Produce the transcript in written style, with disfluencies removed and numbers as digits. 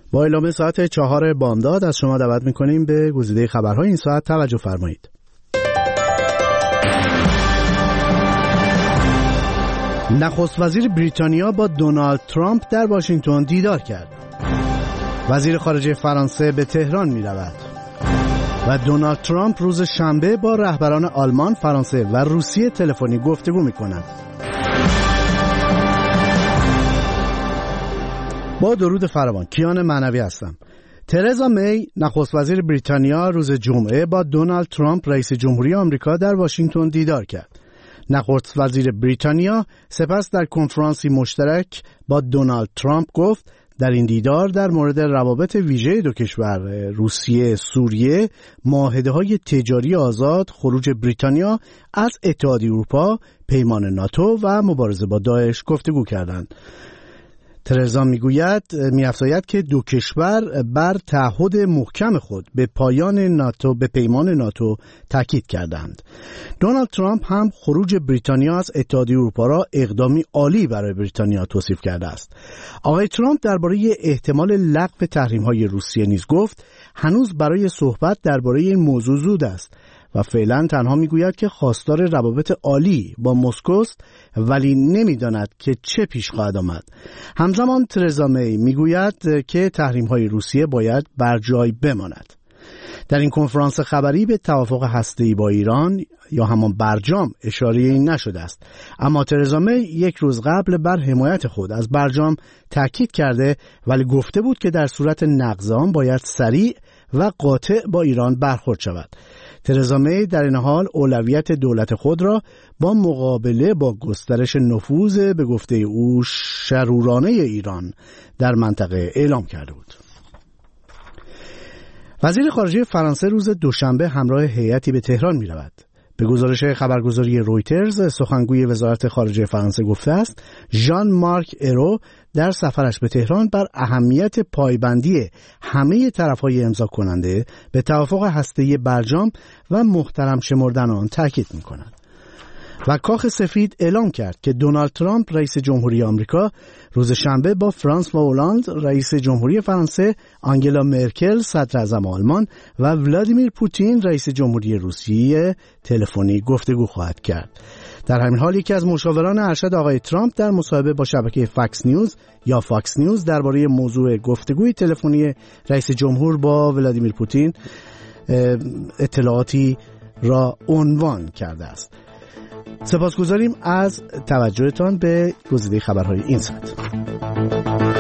با اعلام ساعت 4 بامداد از شما دعوت می‌کنیم به گزیده خبرهای این ساعت توجه فرمایید. نخست وزیر بریتانیا با دونالد ترامپ در واشنگتن دیدار کرد. وزیر خارجه فرانسه به تهران می‌رود. و دونالد ترامپ روز شنبه با رهبران آلمان، فرانسه و روسیه تلفنی گفتگو می‌کند. با درود فراوان، کیان معنوی هستم. ترزا می، نخست وزیر بریتانیا، روز جمعه با دونالد ترامپ رئیس جمهوری آمریکا در واشنگتن دیدار کرد. نخست وزیر بریتانیا سپس در کنفرانسی مشترک با دونالد ترامپ گفت در این دیدار در مورد روابط ویژه دو کشور روسیه سوریه، معاهده‌های تجاری آزاد، خروج بریتانیا از اتحادیه اروپا، پیمان ناتو و مبارزه با داعش گفتگو کردند. ترزا می‌افزاید که دو کشور بر تعهد محکم خود به پیمان ناتو تاکید کردند. دونالد ترامپ هم خروج بریتانیا از اتحادیه اروپا را اقدامی عالی برای بریتانیا توصیف کرده است. آقای ترامپ درباره احتمال لغو تحریم‌های روسیه نیز گفت هنوز برای صحبت درباره این موضوع زود است و فعلا تنها میگوید که خواستار روابط عالی با مسکو است ولی نمیداند که چه پیش خواهد آمد. همزمان ترزا می میگوید که تحریم‌های روسیه باید بر جای بماند. در این کنفرانس خبری به توافق هسته‌ای با ایران یا همان برجام اشاره نشده است، اما ترزا می یک روز قبل بر حمایت خود از برجام تاکید کرده ولی گفته بود که در صورت نقض آن باید سریع و قاطع با ایران برخورد شود. ترزا می در این حال اولویت دولت خود را با مقابله با گسترش نفوذ به گفته او شرورانه ایران در منطقه اعلام کرده بود. وزیر خارجه فرانسه روز دوشنبه همراه هیئتی به تهران می رود. به گزارش خبرگزاری رویترز، سخنگوی وزارت خارجه فرانسه گفته است ژان مارک ایرو در سفرش به تهران بر اهمیت پایبندی همه طرف‌های امضا کننده به توافق هسته‌ای برجام و محترم شمردن آن تاکید می‌کند. و کاخ سفید اعلام کرد که دونالد ترامپ رئیس جمهوری آمریکا روز شنبه با فرانسوا هولند رئیس جمهوری فرانسه، آنگلا مرکل صدر اعظم آلمان و ولادیمیر پوتین رئیس جمهوری روسیه تلفنی گفتگو خواهد کرد. در همین حال یکی از مشاوران ارشد آقای ترامپ در مصاحبه با شبکه فاکس نیوز درباره موضوع گفتگوی تلفنی رئیس جمهور با ولادیمیر پوتین اطلاعاتی را عنوان کرده است. سپاسگزاریم از توجهتان به گزیده خبرهای این ساعت.